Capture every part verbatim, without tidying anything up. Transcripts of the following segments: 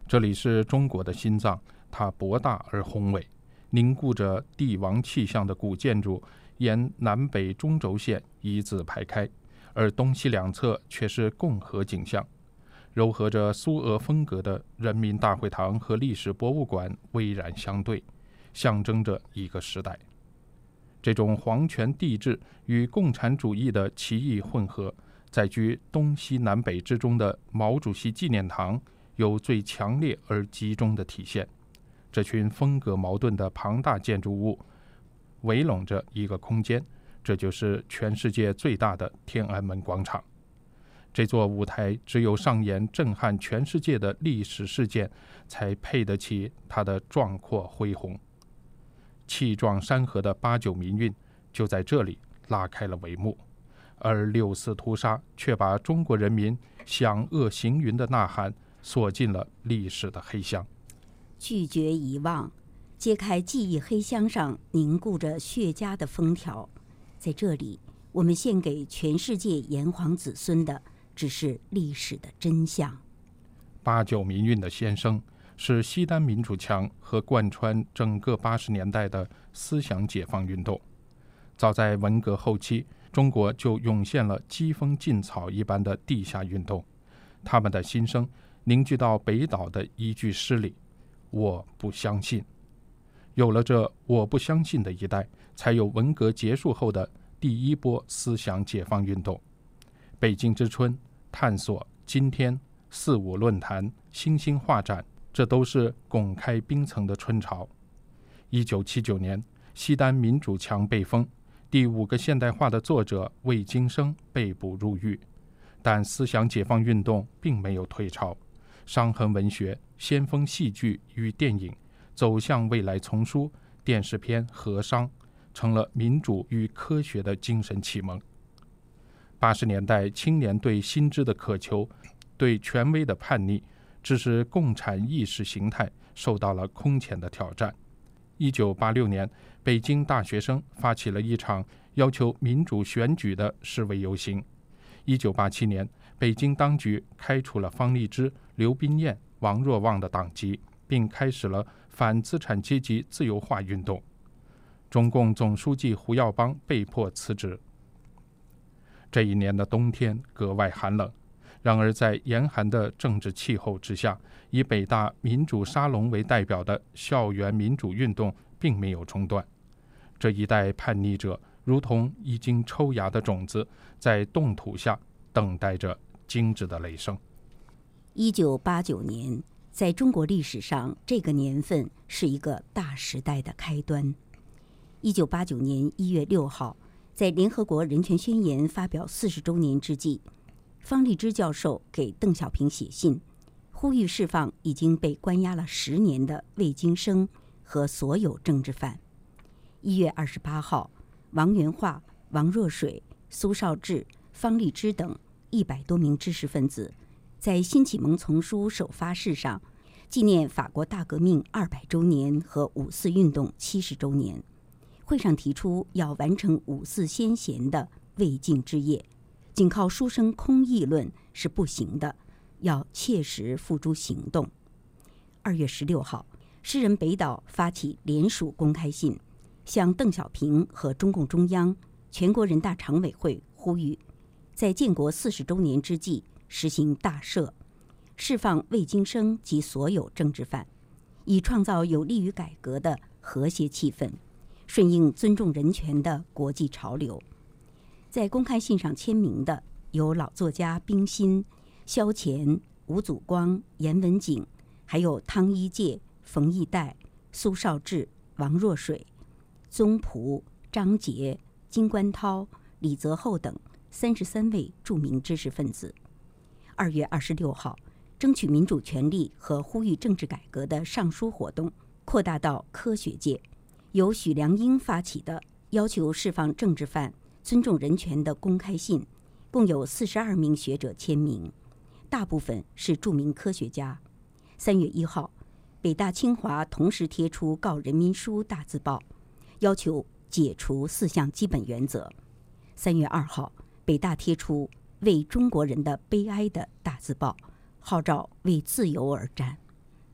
这里是中国的心脏，它博大而宏伟，凝固着帝王气象的古建筑沿南北中轴线一字排开，而东西两侧却是共和景象。糅合着苏俄风格的人民大会堂和历史博物馆巍然相对，象征着一个时代。这种皇权帝制与共产主义的奇异混合，在居东西南北之中的毛主席纪念堂有最强烈而集中的体现。这群风格矛盾的庞大建筑物围拢着一个空间，这就是全世界最大的天安门广场。这座舞台只有上演震撼全世界的历史事件，才配得起它的壮阔恢宏。气壮山河的八九民运就在这里拉开了帷幕，而六四屠杀却把中国人民响遏行云的呐喊锁进了历史的黑箱。 拒绝遗忘，揭开记忆黑箱上凝固着血浆的封条。在这里，我们献给全世界炎黄子孙的只是历史的真相。 八九民运的先声是西单民主墙和贯穿整个八十年代的思想解放运动。早在文革后期，中国就涌现了疾风劲草一般的地下运动，他们的心声凝聚到北岛的一句诗里：我不相信。有了这我不相信的一代，才有文革结束后的第一波思想解放运动。北京之春、探索、今天、四五论坛、星星画展，这都是拱开冰层的春潮。一九七九年，西单民主墙被封，第五个现代化的作者魏京生被捕入狱，但思想解放运动并没有退潮。伤痕文学、先锋戏剧与电影、走向未来丛书、电视片《河商》成了民主与科学的精神启蒙。八十年代青年对新知的渴求，对权威的叛逆，致使共产意识形态受到了空前的挑战。一九八六年，北京大学生发起了一场要求民主选举的示威游行。一九八七年，北京当局开除了方励之、刘宾彦、王若望的党籍，并开始了反资产阶级自由化运动。中共总书记胡耀邦被迫辞职。这一年的冬天格外寒冷，然而在严寒的政治气候之下，以北大民主沙龙为代表的校园民主运动并没有中断。这一代叛逆者如同已经抽芽的种子，在冻土下等待着精致的雷声。 一九八九年，在中国历史上，这个年份是一个大时代的开端。一九八九年一月六号，在联合国人权宣言发表四十周年之际，方励之教授给邓小平写信，呼吁释放已经被关押了十年的魏京生和所有政治犯。一月二十八号，王元化、王若水、苏绍智、方励之等一百多名知识分子，在新启蒙丛书首发式上，纪念法国大革命二百周年和五四运动七十周年。会上提出要完成五四先贤的未竟之业，仅靠书生空议论是不行的，要切实付诸行动。二月十六号，诗人北岛发起联署公开信，向邓小平和中共中央、全国人大常委会呼吁，在建国四十周年之际实行大赦，释放魏京生及所有政治犯，以创造有利于改革的和谐气氛，顺应尊重人权的国际潮流。在公开信上签名的有老作家冰心、萧乾、吴祖光、严文景，还有汤一介、冯一代、苏绍智、王若水、宗璞、张杰、金观涛、李泽厚等三十三位著名知识分子。二月二十六号，争取民主权利和呼吁政治改革的上书活动扩大到科学界，由许良英发起的要求释放政治犯、尊重人权的公开信，共有四十二名学者签名，大部分是著名科学家。三月一号，北大清华同时贴出告人民书大字报，要求解除四项基本原则。三月二号，北大贴出为中国人的悲哀的大字报，号召为自由而战。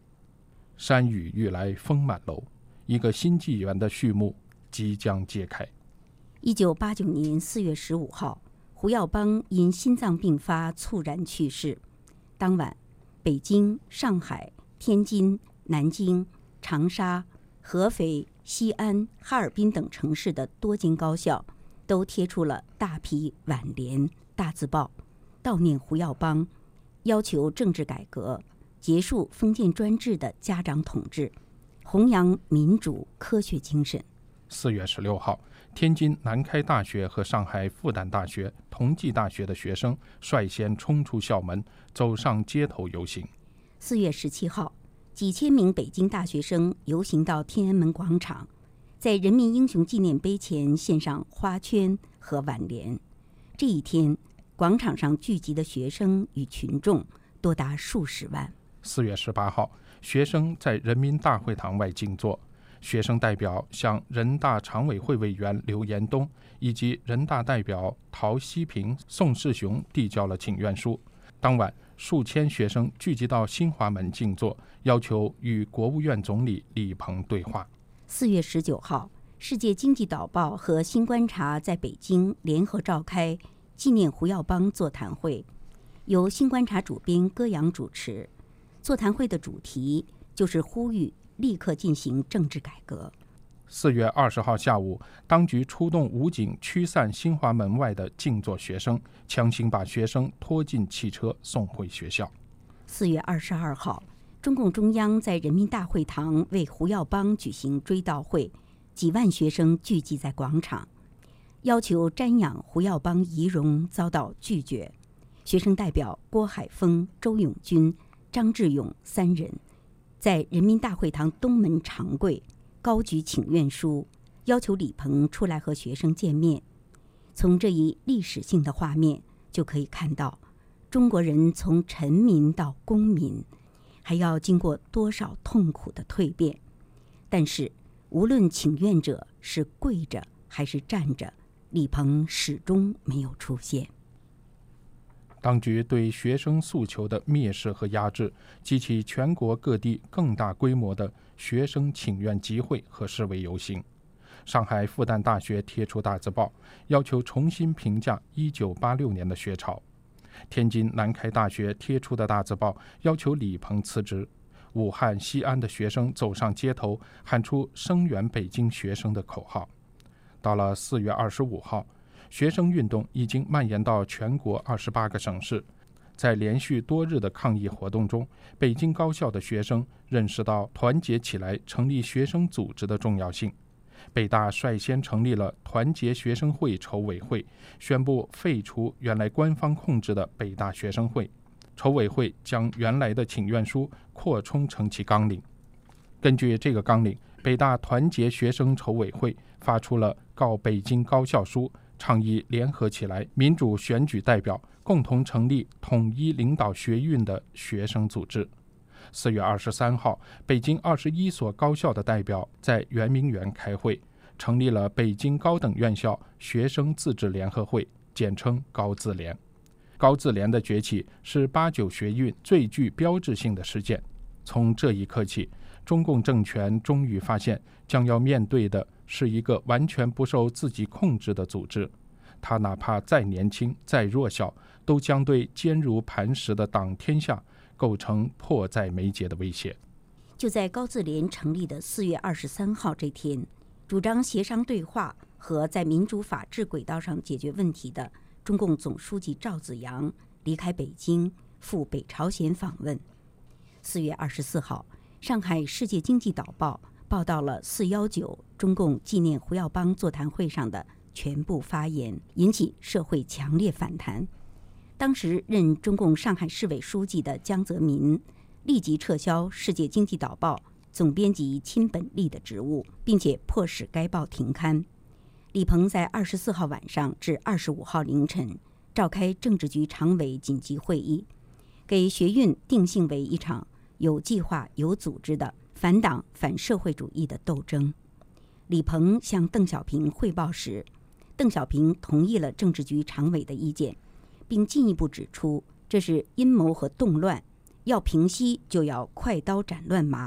山雨欲来风满楼，一个新纪元的序幕即将揭开。 一九八九年四月十五号，胡耀邦因心脏病发猝然去世。当晚，北京、上海、天津、南京、长沙、合肥、西安、哈尔滨等城市的多间高校都贴出了大批挽联、大字报，悼念胡耀邦，要求政治改革，结束封建专制的家长统治，弘扬民主科学精神。 四月十六号，天津南开大学和上海复旦大学、同济大学的学生率先冲出校门，走上街头游行。 四月十七号，几千名北京大学生游行到天安门广场，在人民英雄纪念碑前献上花圈和挽联。这一天，广场上聚集的学生与群众多达数十万。 四月十八号，学生在人民大会堂外静坐，学生代表向人大常委会委员刘延东以及人大代表陶希平、宋世雄递交了请愿书。当晚，数千学生聚集到新华门静坐，要求与国务院总理李鹏对话。 四月十九号，世界经济导报和新观察在北京联合召开纪念胡耀邦座谈会，由新观察主编歌阳主持。座谈会的主题就是呼吁立刻进行政治改革。 四月二十号下午，当局出动武警驱散新华门外的静坐学生，强行把学生拖进汽车送回学校。 四月二十二号，中共中央在人民大会堂为胡耀邦举行追悼会，几万学生聚集在广场，要求瞻仰胡耀邦遗容遭到拒绝。学生代表郭海峰、周永军、张志勇三人在人民大会堂东门长跪，高举请愿书，要求李鹏出来和学生见面。从这一历史性的画面就可以看到，中国人从臣民到公民，还要经过多少痛苦的蜕变。但是，无论请愿者是跪着还是站着，李鹏始终没有出现。 当局对学生诉求的蔑视和压制，激起全国各地更大规模的学生请愿集会和示威游行。上海复旦大学贴出大字报，要求重新评价一九八六年的学潮。天津南开大学贴出的大字报，要求李鹏辞职。武汉、西安的学生走上街头，喊出声援北京学生的口号。到了四月二十五号，学生运动已经蔓延到全国二十八个省市。在连续多日的抗议活动中，北京高校的学生认识到团结起来成立学生组织的重要性。北大率先成立了团结学生会筹委会，宣布废除原来官方控制的北大学生会。筹委会将原来的请愿书扩充成其纲领。根据这个纲领，北大团结学生筹委会发出了告北京高校书，倡议联合起来，民主选举代表，共同成立统一领导学运的学生组织。四月二十三号，北京二十一所高校的代表在圆明园开会，成立了北京高等院校学生自治联合会，简称高自联。高自联的崛起是八九学运最具标志性的事件。从这一刻起，中共政权终于发现，将要面对的是一个完全不受自己控制的组织。他哪怕再年轻、再弱小，都将对坚如磐石的党天下构成迫在眉睫的威胁。 就在高自联成立的四月二十三号这天，主张协商对话和在民主法治轨道上解决问题的中共总书记赵紫阳离开北京，赴北朝鲜访问。四月二十四号，上海世界经济导报报道了四一九中共纪念胡耀邦座谈会上的全部发言，引起社会强烈反弹。当时任中共上海市委书记的江泽民立即撤销世界经济导报总编辑亲本利的职务，并且迫使该报停刊。李鹏在二十四号晚上至二十五号凌晨召开政治局常委紧急会议，给学运定性为一场有计划、有组织的反党、反社会主义的斗争。李鹏向邓小平汇报时，邓小平同意了政治局常委的意见，并进一步指出这是阴谋和动乱，要平息就要快刀斩乱麻，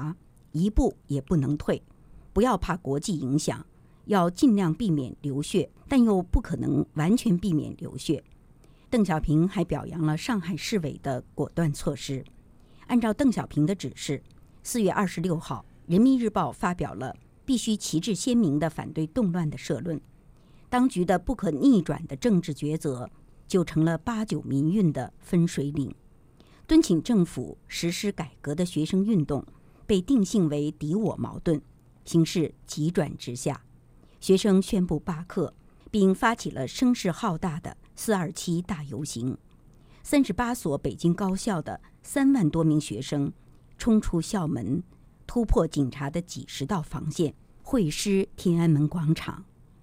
一步也不能退，不要怕国际影响，要尽量避免流血，但又不可能完全避免流血。邓小平还表扬了上海市委的果断措施。按照邓小平的指示，四月二十六号，《人民日报》发表了必须旗帜鲜明地反对动乱的社论。当局的不可逆转的政治抉择就成了八九民运的分水岭。敦请政府实施改革的学生运动被定性为敌我矛盾，形势急转直下。学生宣布罢课，并发起了声势浩大的四二七大游行。三十八所北京高校的三万多名学生冲出校门，突破警察的几十道防线，会师天安门广场。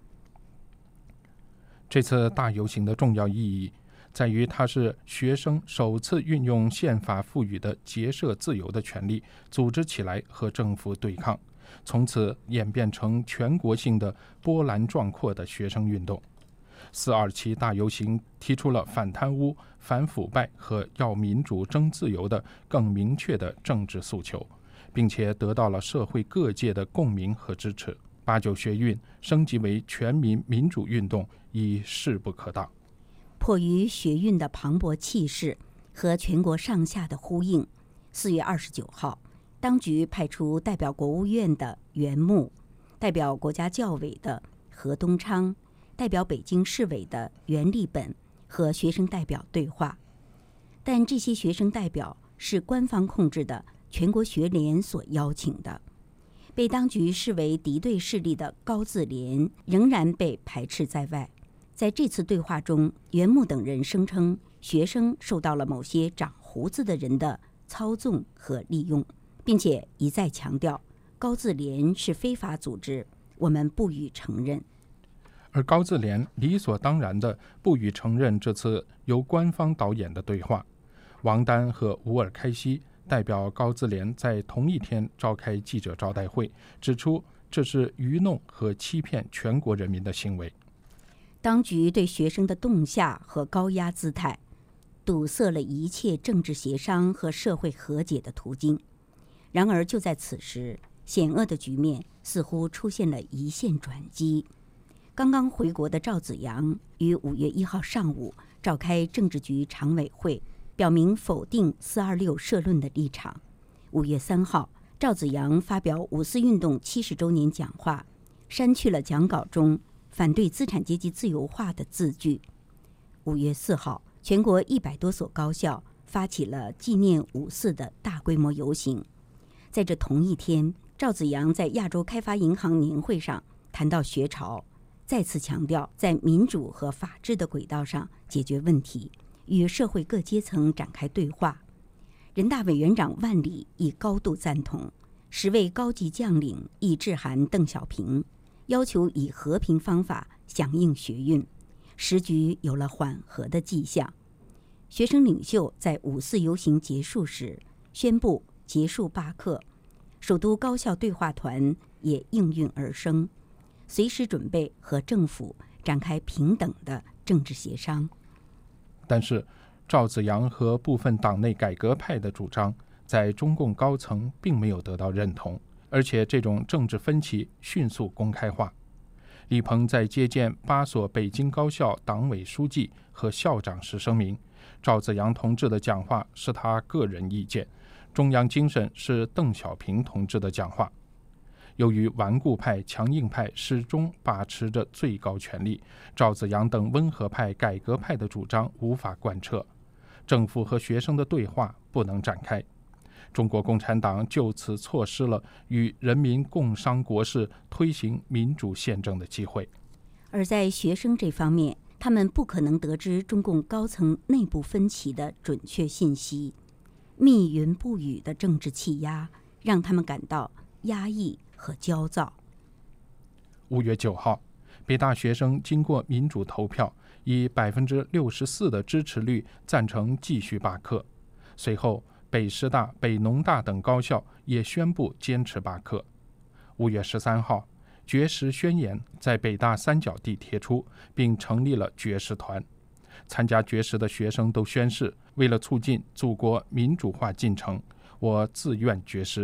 这次大游行的重要意义在于，它是学生首次运用宪法赋予的结社自由的权利，组织起来和政府对抗，从此演变成全国性的波澜壮阔的学生运动。四二七大游行提出了反贪污、反腐败和要民主争自由的更明确的政治诉求，并且得到了社会各界的共鸣和支持。八九学运升级为全民民主运动已势不可挡。 迫于学运的磅礴气势和全国上下的呼应，四月二十九号，当局派出代表国务院的袁牧、代表国家教委的何东昌、代表北京市委的袁立本和学生代表对话。但这些学生代表是官方控制的全国学联所邀请的，被当局视为敌对势力的高自联仍然被排斥在外。在这次对话中，袁牧等人声称学生受到了某些长胡子的人的操纵和利用，并且一再强调高自联是非法组织，我们不予承认。 而高自联理所当然地不予承认这次由官方导演的对话。王丹和吴尔开西代表高自联在同一天召开记者招待会，指出这是愚弄和欺骗全国人民的行为。 当局对学生的动下和高压姿态，堵塞了一切政治协商和社会和解的途径。然而就在此时，险恶的局面似乎出现了一线转机。刚刚回国的赵紫阳于五月一号上午召开政治局常委会，表明否定四二六社论的立场。五月三号，赵紫阳发表五四运动七十周年讲话，删去了讲稿中反对资产阶级自由化的字句。五月四号，全国一百多所高校发起了纪念五四的大规模游行。在这同一天，赵紫阳在亚洲开发银行年会上谈到学潮，再次强调在民主和法治的轨道上解决问题，与社会各阶层展开对话。人大委员长万里亦高度赞同，十位高级将领亦致函邓小平，要求以和平方法响应学运，时局有了缓和的迹象。学生领袖在五四游行结束时宣布结束罢课，首都高校对话团也应运而生，随时准备和政府展开平等的政治协商。 但是赵紫阳和部分党内改革派的主张在中共高层并没有得到认同，而且这种政治分歧迅速公开化。李鹏在接见八所北京高校党委书记和校长时声明，赵紫阳同志的讲话是他个人意见，中央精神是邓小平同志的讲话。由于顽固派、强硬派始终把持着最高权力，赵紫阳等温和派、改革派的主张无法贯彻，政府和学生的对话不能展开。中国共产党就此错失了与人民共商国事、推行民主宪政的机会。 而在学生这方面，他们不可能得知中共高层内部分歧的准确信息，密云不雨的政治气压让他们感到压抑和焦躁。 五月九号，北大学生经过民主投票，以百分之六十四的支持率赞成继续罢课。随后，北师大、北农大等高校也宣布坚持罢课。五月十三号，绝食宣言在北大三角地贴出，并成立了绝食团。参加绝食的学生都宣誓，为了促进祖国民主化进程，我自愿绝食，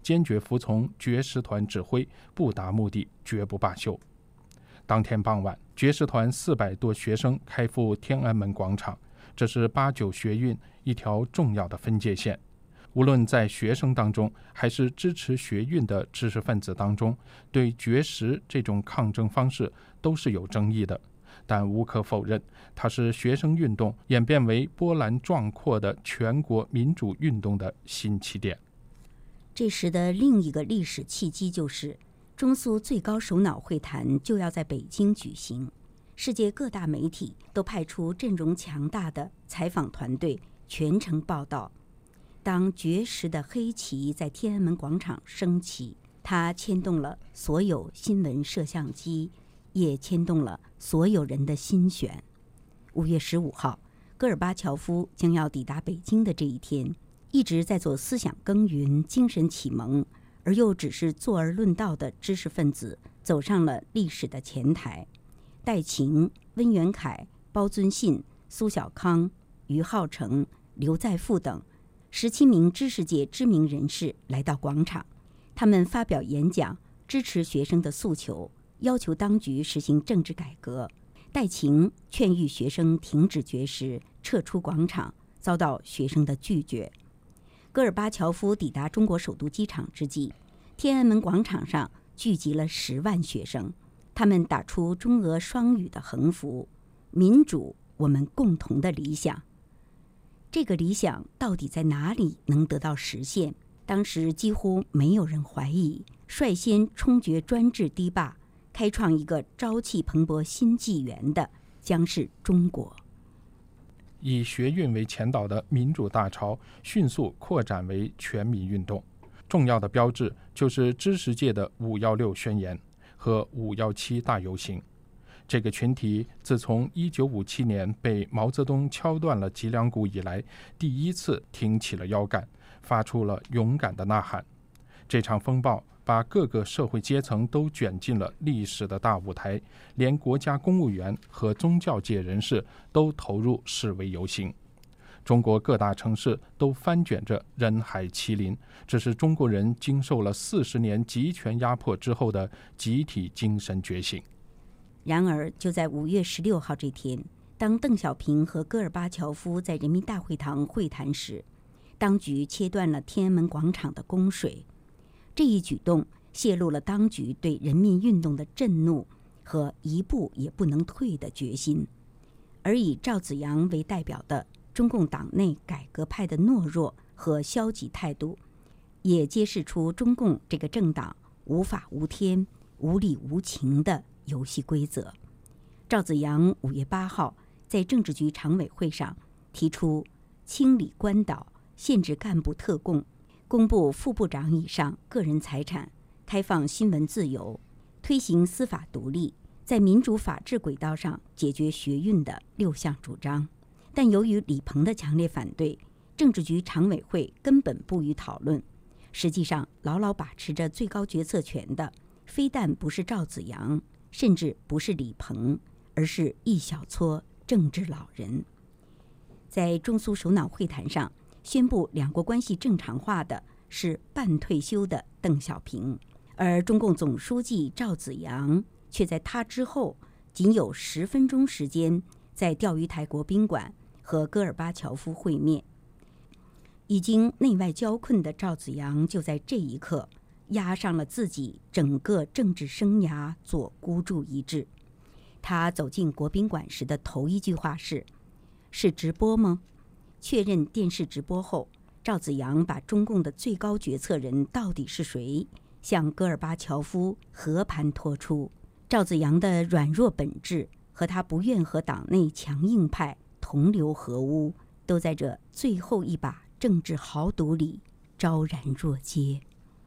坚决服从绝食团指挥，不达目的绝不罢休。当天傍晚，绝食团四百多学生开赴天安门广场，这是八九学运一条重要的分界线。无论在学生当中，还是支持学运的知识分子当中，对绝食这种抗争方式都是有争议的。但无可否认，它是学生运动演变为波澜壮阔的全国民主运动的新起点。 这时的另一个历史契机就是中苏最高首脑会谈就要在北京举行，世界各大媒体都派出阵容强大的采访团队全程报道。当绝食的黑旗在天安门广场升起，它牵动了所有新闻摄像机，也牵动了所有人的心弦。五月十五号，戈尔巴乔夫将要抵达北京的这一天，一直在做思想耕耘、精神启蒙，而又只是坐而论道的知识分子走上了历史的前台。戴晴、温元凯、包遵信、苏小康、于浩成、刘在富等十七名知识界知名人士来到广场，他们发表演讲，支持学生的诉求，要求当局实行政治改革。戴晴劝喻学生停止绝食，撤出广场，遭到学生的拒绝。戈尔巴乔夫抵达中国首都机场之际，天安门广场上聚集了十万学生，他们打出中俄双语的横幅：民主，我们共同的理想。这个理想到底在哪里能得到实现？当时几乎没有人怀疑，率先冲决专制堤坝，开创一个朝气蓬勃新纪元的将是中国。 以学运为前导的民主大潮迅速扩展为全民运动，重要的标志就是知识界的五一六宣言和五一七大游行。这个群体自从一九五七年被毛泽东敲断了脊梁骨以来，第一次挺起了腰杆，发出了勇敢的呐喊。这场风暴把各个社会阶层都卷进了历史的大舞台，连国家公务员和宗教界人士都投入示威游行。中国各大城市都翻卷着人海麒麟，这是中国人经受了四十年集权压迫之后的集体精神觉醒。 然而，就在五月十六号这天，当邓小平和戈尔巴乔夫在人民大会堂会谈时，当局切断了天安门广场的供水。这一举动泄露了当局对人民运动的震怒和一步也不能退的决心，而以赵紫阳为代表的中共党内改革派的懦弱和消极态度，也揭示出中共这个政党无法无天、无理无情的游戏规则。赵紫阳五月八号在政治局常委会上提出清理官岛、限制干部特供、公布副部长以上个人财产、开放新闻自由、推行司法独立，在民主法治轨道上解决学运的六项主张。但由于李鹏的强烈反对，政治局常委会根本不予讨论。实际上，牢牢把持着最高决策权的非但不是赵紫阳，甚至不是李鹏，而是一小撮政治老人。在中苏首脑会谈上，宣布两国关系正常化的是半退休的邓小平，而中共总书记赵紫阳却在他之后仅有十分钟时间，在钓鱼台国宾馆和戈尔巴乔夫会面。已经内外交困的赵紫阳就在这一刻押上了自己整个政治生涯做孤注一掷。他走进国宾馆时的头一句话是：是直播吗？确认电视直播后，赵紫阳把中共的最高决策人到底是谁向戈尔巴乔夫和盘托出。赵紫阳的软弱本质和他不愿和党内强硬派同流合污，都在这最后一把政治豪赌里昭然若揭。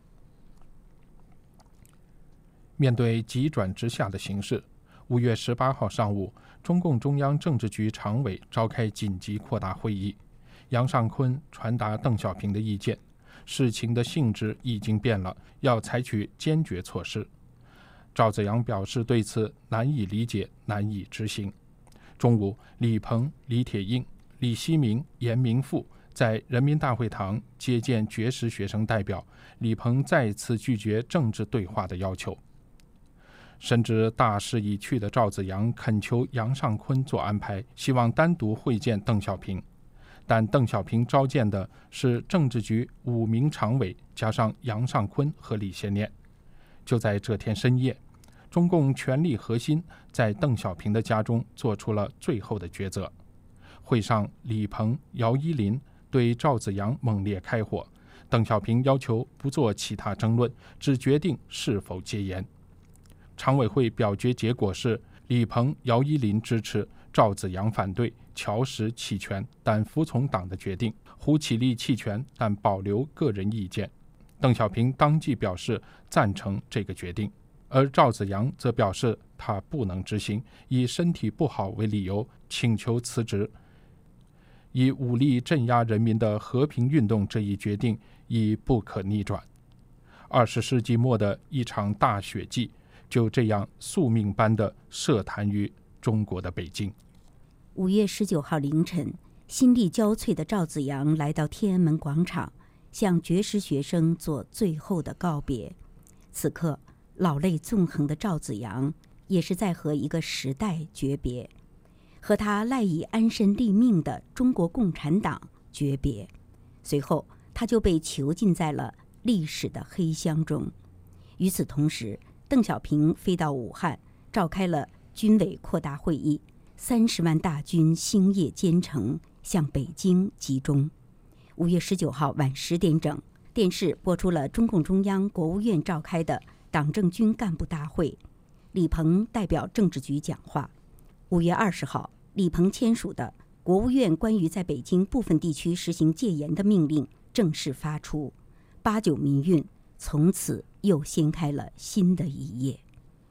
面对急转直下的形势，五月十八号上午，中共中央政治局常委召开紧急扩大会议，杨尚昆传达邓小平的意见，事情的性质已经变了，要采取坚决措施。赵紫阳表示对此难以理解，难以执行。中午，李鹏、李铁映、李希明、严明富在人民大会堂接见绝食学生代表，李鹏再次拒绝政治对话的要求。深知大势已去的赵紫阳恳求杨尚昆做安排，希望单独会见邓小平，但邓小平召见的是政治局五名常委加上杨尚昆和李先念。就在这天深夜，中共权力核心在邓小平的家中做出了最后的抉择。会上，李鹏、姚依林对赵紫阳猛烈开火，邓小平要求不做其他争论，只决定是否戒严。常委会表决结果是李鹏、姚依林支持，赵紫阳反对，乔石弃权但服从党的决定，胡启立弃权但保留个人意见。邓小平当即表示赞成这个决定，而赵紫阳则表示他不能执行，以身体不好为理由请求辞职。以武力镇压人民的和平运动这一决定已不可逆转。二十世纪末的一场大血祭就这样宿命般地设坛于中国的北京。 五月十九号凌晨，心力交瘁的赵紫阳来到天安门广场，向绝食学生做最后的告别。此刻，老泪纵横的赵紫阳也是在和一个时代诀别，和他赖以安身立命的中国共产党诀别。随后，他就被囚禁在了历史的黑箱中。与此同时，邓小平飞到武汉，召开了军委扩大会议，三十万大军星夜兼程向北京集中。五月十九号晚十点整，电视播出了中共中央、国务院召开的党政军干部大会，李鹏代表政治局讲话。五月二十号，李鹏签署的国务院关于在北京部分地区实行戒严的命令正式发出，八九民运从此又掀开了新的一页。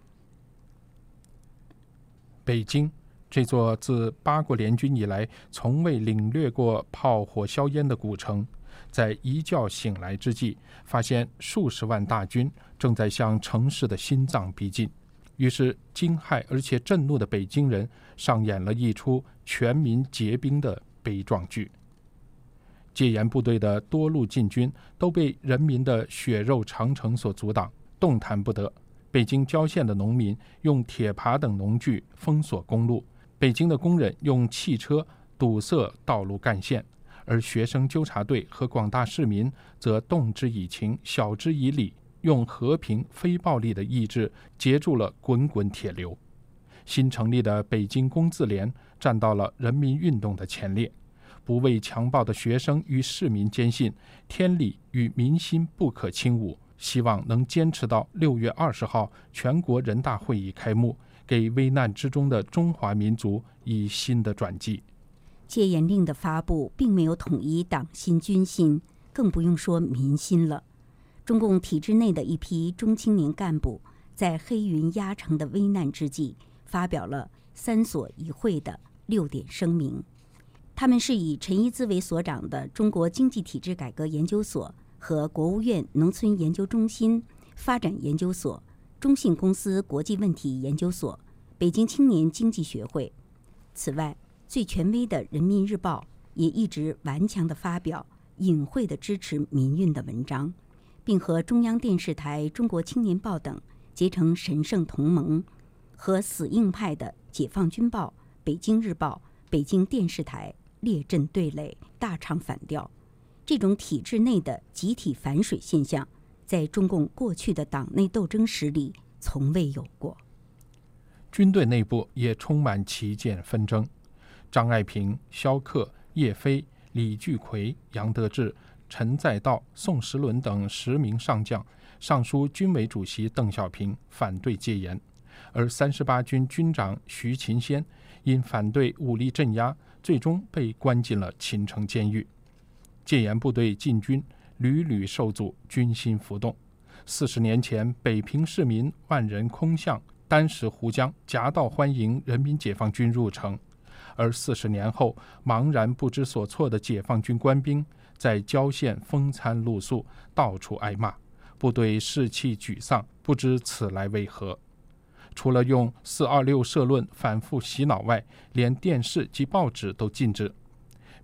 北京，这座自八国联军以来从未领略过炮火硝烟的古城，在一觉醒来之际，发现数十万大军正在向城市的心脏逼近。于是惊骇而且震怒的北京人上演了一出全民结冰的悲壮剧。戒严部队的多路进军都被人民的血肉长城所阻挡，动弹不得。北京郊县的农民用铁耙等农具封锁公路，北京的工人用汽车堵塞道路干线，而学生纠察队和广大市民则动之以情，晓之以理，用和平非暴力的意志截住了滚滚铁流。新成立的北京工字联站到了人民运动的前列，不畏强暴的学生与市民坚信天理与民心不可轻侮，希望能坚持到六月二十号全国人大会议开幕，给危难之中的中华民族以新的转机。 戒严令的发布并没有统一党心军心，更不用说民心了。中共体制内的一批中青年干部在黑云压城的危难之际，发表了三所一会的六点声明。他们是以陈一兹为所长的中国经济体制改革研究所和国务院农村研究中心、发展研究所、中信公司国际问题研究所、北京青年经济学会。此外，最权威的《人民日报》也一直顽强地发表隐晦地支持民运的文章，并和中央电视台、中国青年报等结成神圣同盟，和死硬派的解放军报、北京日报、北京电视台列阵对垒，大唱反调。这种体制内的集体反水现象，在中共过去的党内斗争史里从未有过。 军队内部也充满旗舰纷争。张爱萍、萧克、叶飞、李聚奎、杨得志、陈再道、宋时轮等十名上将上书军委主席邓小平反对戒严，而三十八军军长徐勤先因反对武力镇压，最终被关进了秦城监狱。戒严部队进军屡屡受阻，军心浮动。四十年前，北平市民万人空巷，单食湖江，夹道欢迎人民解放军入城。而四十年后，茫然不知所措的解放军官兵在郊县风餐露宿，到处挨骂，部队士气沮丧，不知此来为何。除了用四二六社论反复洗脑外，连电视及报纸都禁止。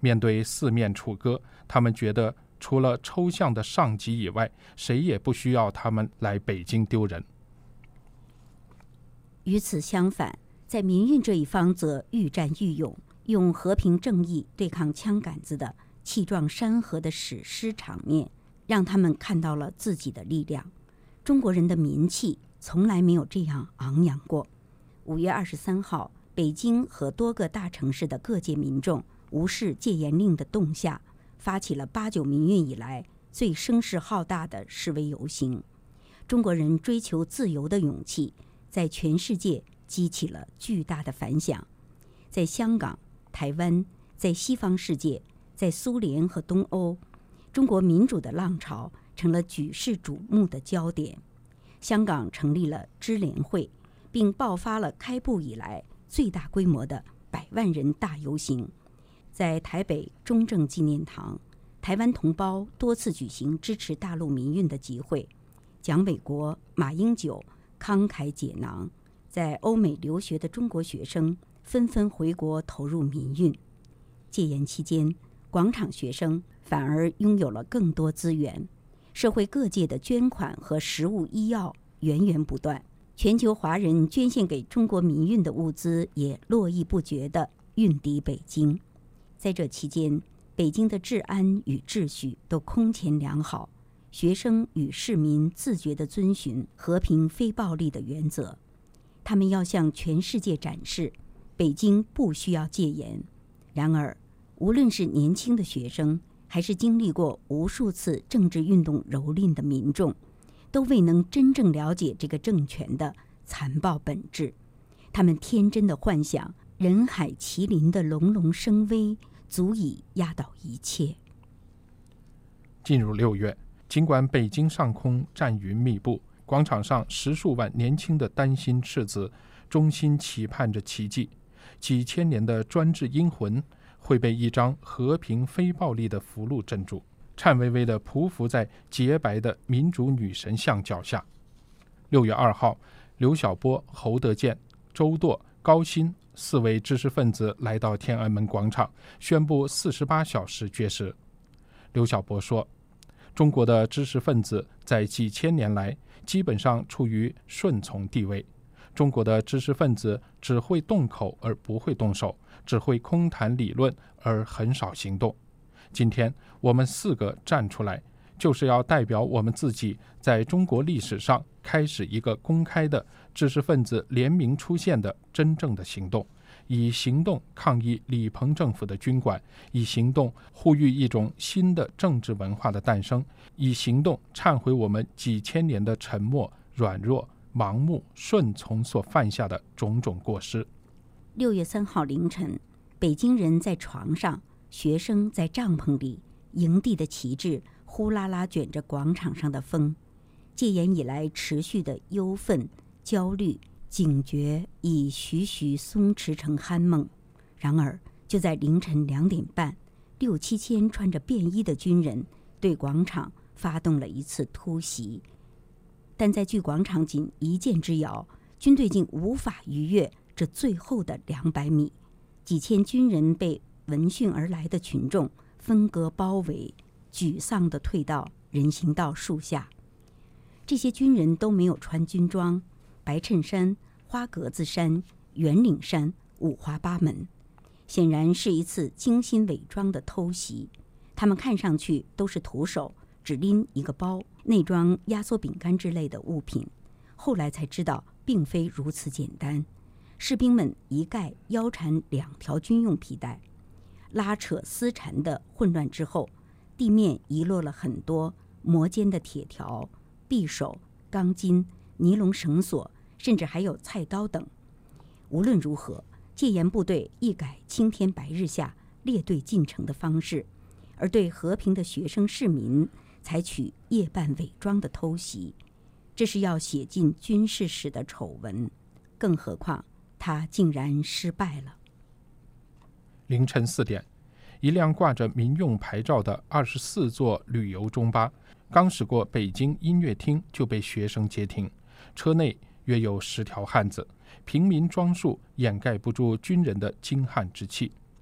面对四面楚歌，他们觉得除了抽象的上级以外，谁也不需要他们来北京丢人。 与此相反，在民运这一方则愈战愈勇，用和平正义对抗枪杆子的气壮山河的史诗场面，让他们看到了自己的力量。中国人的民气从来没有这样昂扬过。五月二十三号，北京和多个大城市的各界民众无视戒严令的动下，发起了八九民运以来最声势浩大的示威游行。中国人追求自由的勇气在全世界激起了巨大的反响。在香港、台湾，在西方世界，在苏联和东欧，中国民主的浪潮成了举世瞩目的焦点。香港成立了支联会，并爆发了开埠以来最大规模的百万人大游行。在台北中正纪念堂，台湾同胞多次举行支持大陆民运的集会。蒋纬国、马英九慷慨解囊，在欧美留学的中国学生纷纷回国投入民运。戒严期间，广场学生反而拥有了更多资源，社会各界的捐款和食物医药源源不断，全球华人捐献给中国民运的物资也络绎不绝地运抵北京。在这期间，北京的治安与秩序都空前良好，学生与市民自觉地遵循和平非暴力的原则。他们要向全世界展示，北京不需要戒严。然而，无论是年轻的学生，还是经历过无数次政治运动蹂躏的民众，都未能真正了解这个政权的残暴本质。他们天真的幻想，人海麒麟的隆隆声威足以压倒一切。 进入六月，尽管北京上空战云密布，广场上十数万年轻的丹心赤子衷心期盼着奇迹，几千年的专制阴魂会被一张和平非暴力的符箓镇住，颤巍巍地匍匐在洁白的民主女神像脚下。六月二号，刘晓波、侯德健、周舵、高鑫四位知识分子来到天安门广场，宣布四十八小时绝食。刘晓波说，中国的知识分子在几千年来基本上处于顺从地位，中国的知识分子只会动口而不会动手，只会空谈理论而很少行动。今天我们四个站出来，就是要代表我们自己在中国历史上开始一个公开的知识分子联名出现的真正的行动，以行动抗议李鹏政府的军管，以行动呼吁一种新的政治文化的诞生，以行动忏悔我们几千年的沉默、软弱、盲目、顺从所犯下的种种过失。 六月三号凌晨，北京人在床上，学生在帐篷里，营地的旗帜呼啦啦卷着广场上的风。戒严以来持续的忧愤、焦虑、警觉已徐徐松弛成酣梦。然而，就在凌晨两点半，六七千穿着便衣的军人对广场发动了一次突袭。但在距广场仅一箭之遥，军队竟无法逾越这最后的两百米。几千军人被闻讯而来的群众分割包围，沮丧地退到人行道树下。这些军人都没有穿军装，白衬衫、花格子衫、圆领衫五花八门，显然是一次精心伪装的偷袭。他们看上去都是徒手，只拎一个包，内装压缩饼干之类的物品。后来才知道并非如此简单，士兵们一概腰缠两条军用皮带，拉扯撕缠的混乱之后，地面遗落了很多磨尖的铁条、匕首、钢筋、尼龙绳索，甚至还有菜刀等。无论如何，戒严部队一改青天白日下列队进城的方式，而对和平的学生市民采取夜半伪装的偷袭，这是要写进军事史的丑闻。更何况他竟然失败了。 凌晨四点，一辆挂着民用牌照的二十四座旅游中巴刚驶过北京音乐厅就被学生截停，车内约有十条汉子，平民装束掩盖不住军人的精悍之气。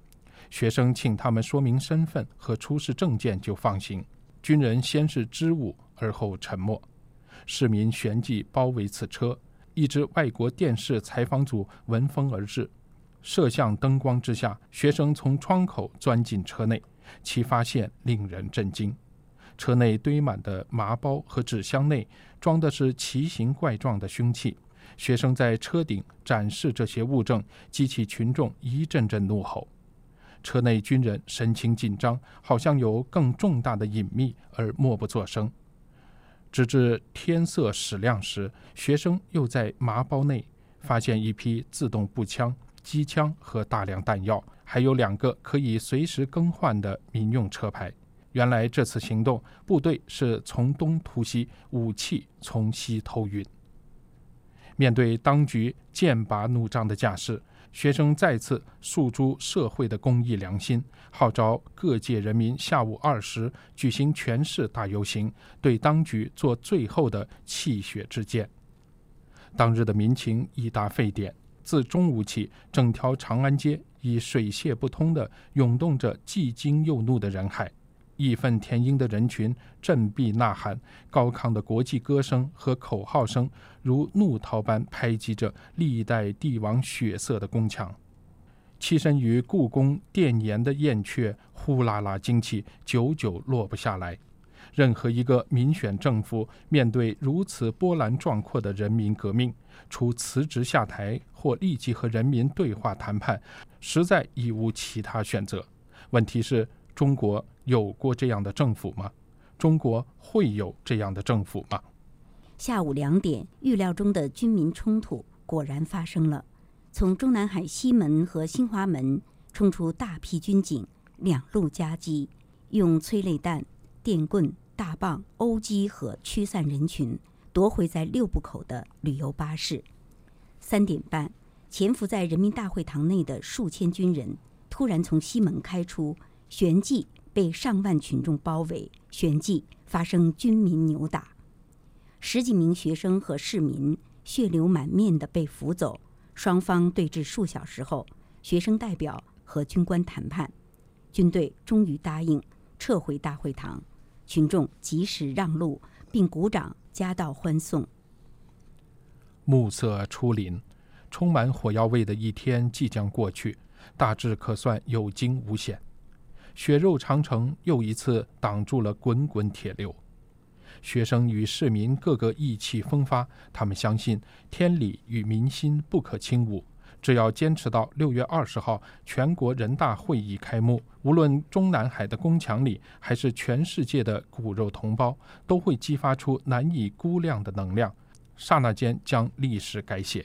学生请他们说明身份和出示证件就放行。军人先是支吾，而后沉默。市民旋即包围此车，一支外国电视采访组闻风而至。摄像灯光之下，学生从窗口钻进车内，其发现令人震惊。车内堆满的麻包和纸箱内装的是奇形怪状的凶器。学生在车顶展示这些物证，激起群众一阵阵怒吼。车内军人神情紧张，好像有更重大的隐秘而默不作声。直至天色始亮时，学生又在麻包内发现一批自动步枪、机枪和大量弹药，还有两个可以随时更换的民用车牌。原来这次行动，部队是从东突袭，武器从西偷运。面对当局剑拔弩张的架势，学生再次诉诸社会的公益良心，号召各界人民下午二时举行全市大游行，对当局做最后的泣血之践。当日的民情已达沸点，自中午起，整条长安街已水泄不通地涌动着既惊又怒的人海。义愤填膺的人群振臂呐喊，高亢的国际歌声和口号声如怒涛般拍击着历代帝王血色的宫墙。栖身于故宫殿檐的燕雀呼啦啦惊起，久久落不下来。任何一个民选政府面对如此波澜壮阔的人民革命，除辞职下台或立即和人民对话谈判，实在已无其他选择。问题是，中国有过这样的政府吗？中国会有这样的政府吗？ 下午两点，预料中的军民冲突果然发生了。从中南海西门和新华门冲出大批军警，两路夹击，用催泪弹、电棍、大棒殴击和驱散人群，夺回在六部口的旅游巴士。三点半，潜伏在人民大会堂内的数千军人突然从西门开出，旋即被上万群众包围，旋即发生军民扭打。十几名学生和市民血流满面地被扶走，双方对峙数小时后，学生代表和军官谈判，军队终于答应撤回大会堂，群众及时让路，并鼓掌夹道欢送。 暮色初临，充满火药味的一天即将过去，大致可算有惊无险。血肉长城又一次挡住了滚滚铁流。学生与市民个个意气风发，他们相信天理与民心不可轻侮，只要坚持到六月二十号全国人大会议开幕，无论中南海的宫墙里，还是全世界的骨肉同胞，都会激发出难以估量的能量，刹那间将历史改写。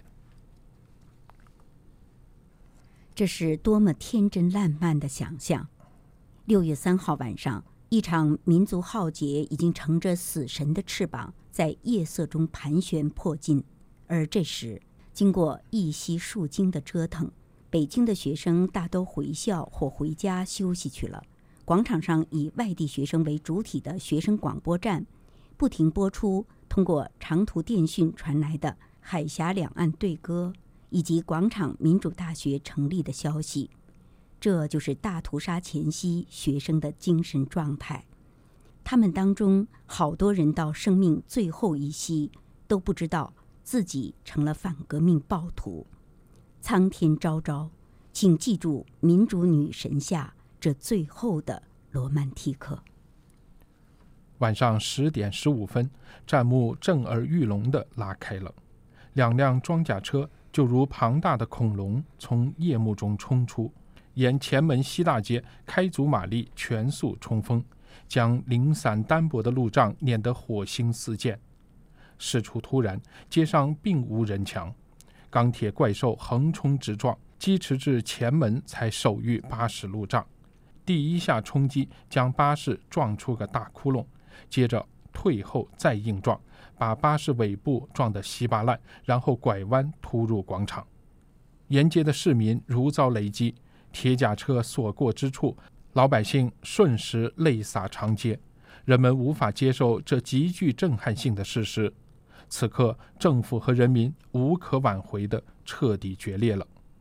这是多么天真烂漫的想象！六月三号晚上，一场民族浩劫已经乘着死神的翅膀，在夜色中盘旋迫近。而这时，经过一夕数经的折腾，北京的学生大都回校或回家休息去了。广场上以外地学生为主体的学生广播站，不停播出通过长途电讯传来的海峡两岸对歌，以及广场民主大学成立的消息。这就是大屠杀前夕学生的精神状态。他们当中好多人到生命最后一息都不知道自己成了反革命暴徒。苍天昭昭，请记住民主女神下这最后的罗曼蒂克。 晚上十点十五分，战幕震耳欲聋地拉开了，两辆装甲车就如庞大的恐龙从夜幕中冲出，沿前门西大街开足马力全速冲锋，将零散单薄的路障碾得火星四溅。事出突然，街上并无人墙，钢铁怪兽横冲直撞，疾驰至前门才守御巴士路障。第一下冲击将巴士撞出个大窟窿，接着退后再硬撞，把巴士尾部撞得稀巴烂，然后拐弯突入广场。沿街的市民如遭雷击，铁甲车所过之处，老百姓瞬时泪洒长街。人们无法接受这极具震撼性的事实。此刻，政府和人民无可挽回地彻底决裂了。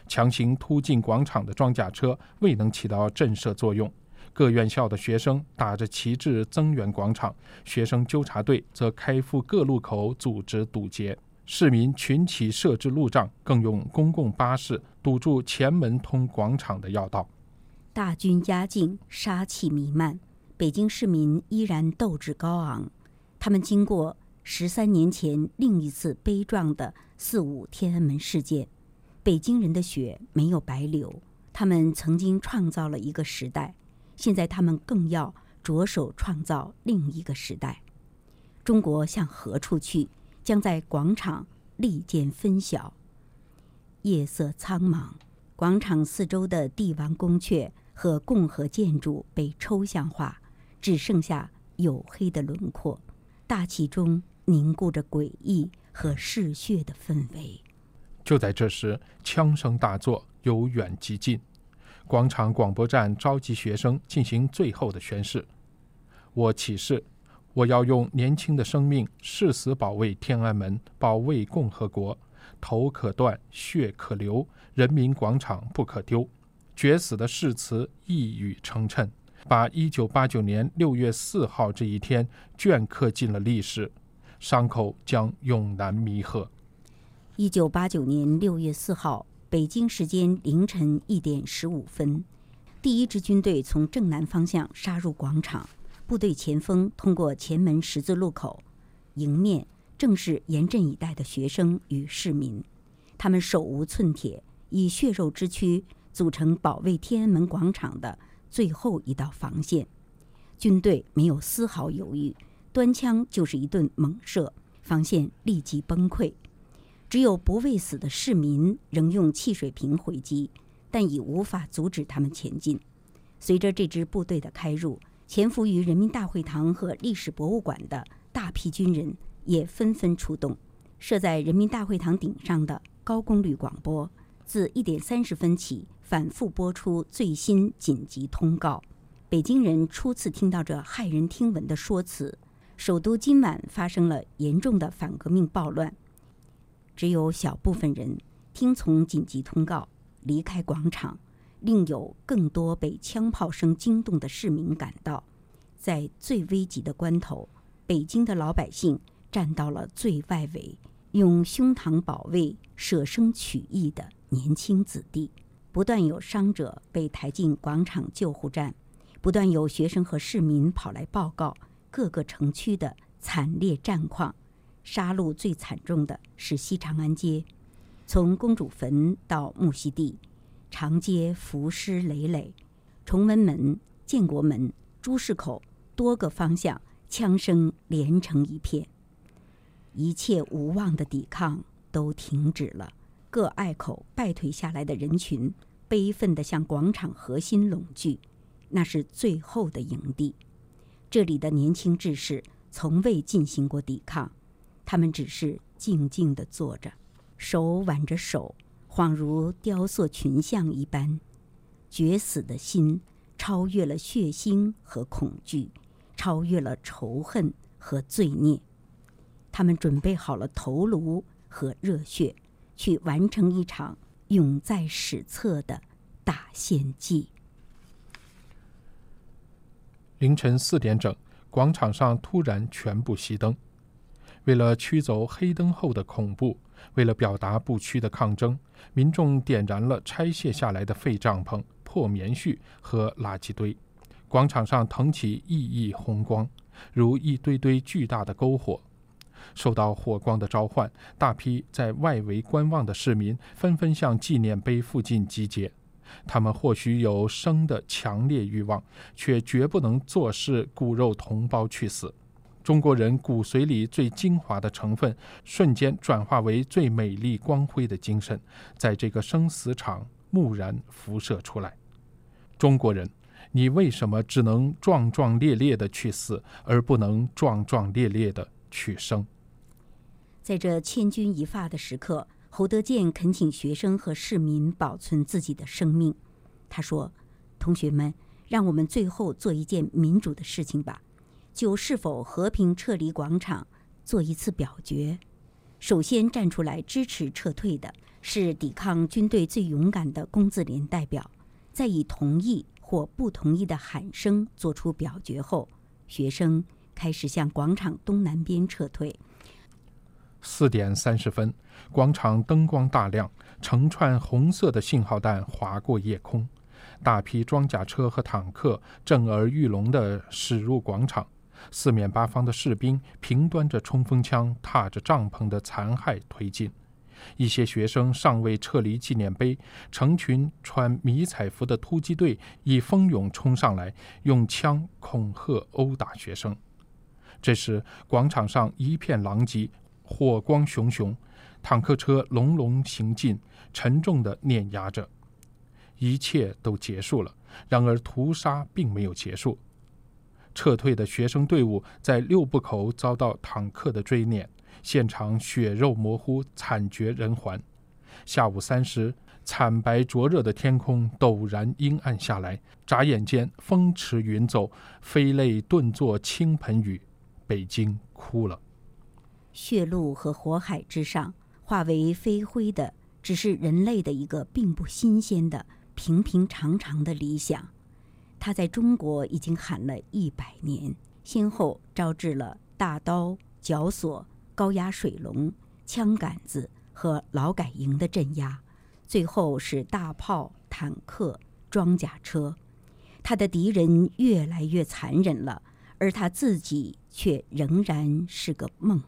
强行突进广场的装甲车未能起到震慑作用。各院校的学生打着旗帜增援广场，学生纠察队则开赴各路口组织堵截。市民群起设置路障，更用公共巴士堵住前门通广场的要道。 大军压境，杀气弥漫，北京市民依然斗志高昂。他们经过十三年前另一次悲壮的四五天安门事件，北京人的血没有白流，他们曾经创造了一个时代，现在他们更要着手创造另一个时代。中国向何处去，将在广场利剑分晓。夜色苍茫，广场四周的帝王宫阙和共和建筑被抽象化，只剩下黝黑的轮廓，大气中凝固着诡异和嗜血的氛围。 就在这时，枪声大作，由远及近。广场广播站召集学生进行最后的宣誓：我起誓，我要用年轻的生命誓死保卫天安门，保卫共和国。头可断，血可流，人民广场不可丢。决死的誓词一语成谶，把一九八九年六月四号这一天镌刻进了历史，伤口将永难弥合。 一九八九年六月四号，北京时间凌晨一点十五分，第一支军队从正南方向杀入广场，部队前锋通过前门十字路口，迎面正是严阵以待的学生与市民。他们手无寸铁，以血肉之躯组成保卫天安门广场的最后一道防线。军队没有丝毫犹豫，端枪就是一顿猛射，防线立即崩溃。只有不畏死的市民仍用汽水瓶回击，但已无法阻止他们前进。随着这支部队的开入，潜伏于人民大会堂和历史博物馆的大批军人也纷纷出动。设在人民大会堂顶上的高功率广播自一点三十分起反复播出最新紧急通告。北京人初次听到这骇人听闻的说辞：首都今晚发生了严重的反革命暴乱。只有小部分人听从紧急通告离开广场，另有更多被枪炮声惊动的市民赶到。在最危急的关头，北京的老百姓站到了最外围，用胸膛保卫舍生取义的年轻子弟。不断有伤者被抬进广场救护站，不断有学生和市民跑来报告各个城区的惨烈战况。杀戮最惨重的是西长安街，从公主坟到木樨地，长街浮尸累累，崇文门、建国门、朱市口多个方向枪声连成一片，一切无望的抵抗都停止了。各隘口败退下来的人群悲愤地向广场核心拢聚，那是最后的营地。这里的年轻志士从未进行过抵抗，他们只是静静地坐着，手挽着手，恍如雕塑群像一般。决死的心超越了血腥和恐惧，超越了仇恨和罪孽。他们准备好了头颅和热血，去完成一场永在史册的大献祭。 凌晨四点整，广场上突然全部熄灯。为了驱走黑灯后的恐怖，为了表达不屈的抗争，民众点燃了拆卸下来的废帐篷、破棉絮和垃圾堆。广场上腾起熠熠红光，如一堆堆巨大的篝火。受到火光的召唤，大批在外围观望的市民纷纷向纪念碑附近集结。他们或许有生的强烈欲望，却绝不能坐视骨肉同胞去死。中国人骨髓里最精华的成分，瞬间转化为最美丽光辉的精神，在这个生死场蓦然辐射出来。中国人，你为什么只能壮壮烈烈地去死，而不能壮壮烈烈地去生？ 在这千钧一发的时刻，侯德健恳请学生和市民保存自己的生命。他说：同学们，让我们最后做一件民主的事情吧，就是否和平撤离广场做一次表决。首先站出来支持撤退的是抵抗军队最勇敢的工字连代表，在以同意或不同意的喊声做出表决后，学生开始向广场东南边撤退。 四点三十分，广场灯光大亮，成串红色的信号弹划过夜空，大批装甲车和坦克震耳欲聋地驶入广场，四面八方的士兵平端着冲锋枪，踏着帐篷的残骸推进。一些学生尚未撤离纪念碑，成群穿迷彩服的突击队已蜂拥冲上来，用枪恐吓殴打学生。这时广场上一片狼藉，火光熊熊，坦克车隆隆行进，沉重地碾压着。一切都结束了，然而屠杀并没有结束。撤退的学生队伍在六步口遭到坦克的追撵，现场血肉模糊，惨绝人寰。下午三时，惨白灼热的天空陡然阴暗下来，眨眼间风驰云走，飞泪顿作倾盆雨，北京哭了。 血路和火海之上，化为飞灰的只是人类的一个并不新鲜的平平常常的理想。它在中国已经喊了一百年，先后招致了大刀、绞索、高压水龙、枪杆子和劳改营的镇压，最后是大炮、坦克、装甲车。他的敌人越来越残忍了，而他自己却仍然是个梦。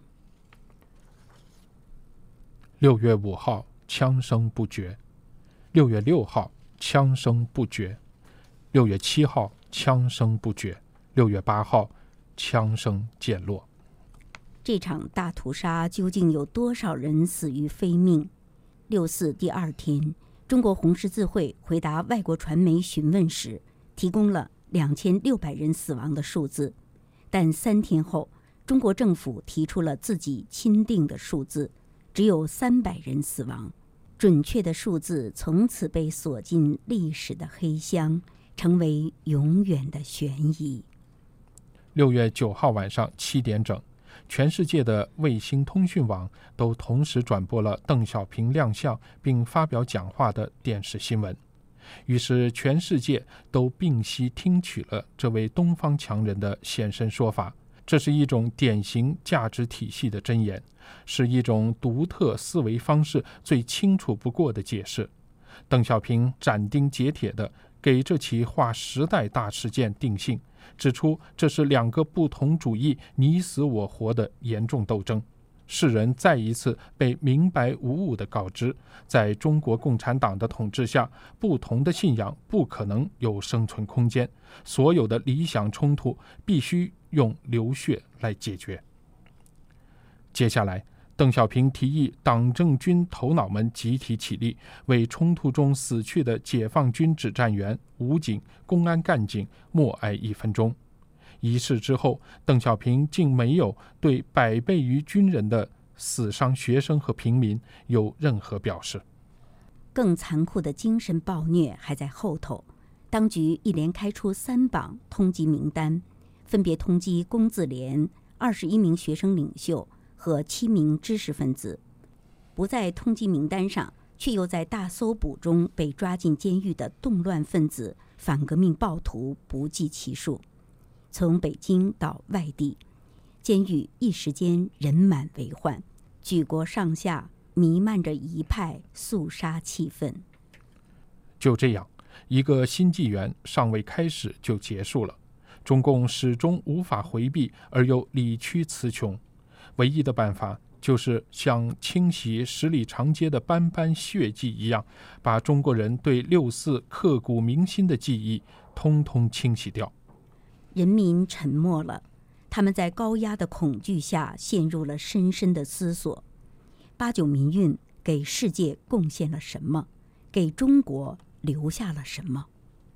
六月五号，枪声不绝；六月六号，枪声不绝；六月七号，枪声不绝；六月八号，枪声渐落。 这场大屠杀究竟有多少人死于非命？六四第二天，中国红十字会回答外国传媒询问时，提供了两千六百人死亡的数字，但三天后，中国政府提出了自己钦定的数字，只有三百人死亡。准确的数字从此被锁进历史的黑箱，成为永远的悬疑。 六月九号晚上七点整，全世界的卫星通讯网都同时转播了邓小平亮相并发表讲话的电视新闻。于是全世界都屏息听取了这位东方强人的现身说法。这是一种典型价值体系的箴言，是一种独特思维方式最清楚不过的解释。邓小平斩钉截铁地给这起划时代大事件定性，指出这是两个不同主义你死我活的严重斗争。世人再一次被明白无误地告知，在中国共产党的统治下，不同的信仰不可能有生存空间，所有的理想冲突必须用流血来解决。接下来，邓小平提议党政军头脑们集体起立，为冲突中死去的解放军指战员、武警、公安干警默哀一分钟。仪式之后，邓小平竟没有对百倍于军人的死伤学生和平民有任何表示。 更残酷的精神暴虐还在后头，当局一连开出三榜通缉名单，分别通缉工字连、二十一名学生领袖和七名知识分子。不在通缉名单上，却又在大搜捕中被抓进监狱的动乱分子、反革命暴徒不计其数。从北京到外地，监狱一时间人满为患，举国上下弥漫着一派肃杀气氛。 就这样，一个新纪元尚未开始就结束了，中共始终无法回避，而又理屈词穷。唯一的办法就是像清洗十里长街的斑斑血迹一样，把中国人对六四刻骨铭心的记忆通通清洗掉。 人民沉默了，他们在高压的恐惧下陷入了深深的思索。八九民运给世界贡献了什么？给中国留下了什么？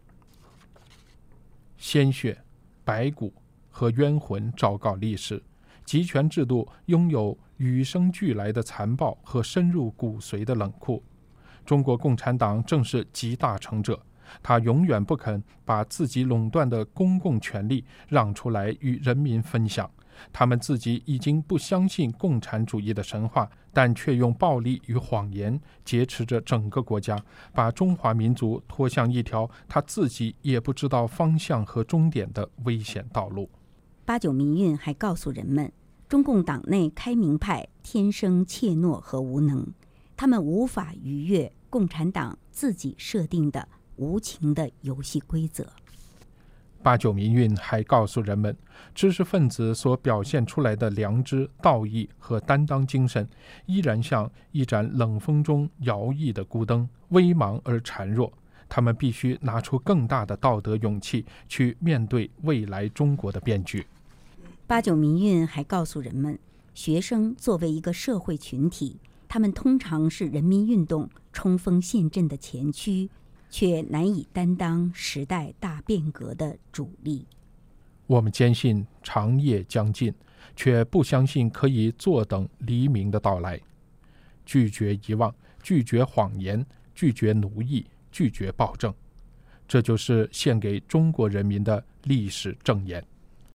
鲜血、白骨和冤魂昭告历史，集权制度拥有与生俱来的残暴和深入骨髓的冷酷。中国共产党正是集大成者，他永远不肯把自己垄断的公共权力让出来与人民分享， 他们自己已经不相信共产主义的神话，但却用暴力与谎言劫持着整个国家，把中华民族拖向一条他自己也不知道方向和终点的危险道路。 八九民运还告诉人们，中共党内开明派天生怯懦和无能，他们无法逾越共产党自己设定的无情的游戏规则。 八九民运还告诉人们，知识分子所表现出来的良知、道义和担当精神，依然像一盏冷风中摇曳的孤灯，微茫而孱弱。他们必须拿出更大的道德勇气，去面对未来中国的变局。 八九民运还告诉人们，学生作为一个社会群体，他们通常是人民运动冲锋陷阵的前驱，却难以担当时代大变革的主力。 我们坚信长夜将近，却不相信可以坐等黎明的到来。拒绝遗忘，拒绝谎言，拒绝奴役，拒绝暴政，这就是献给中国人民的历史正言。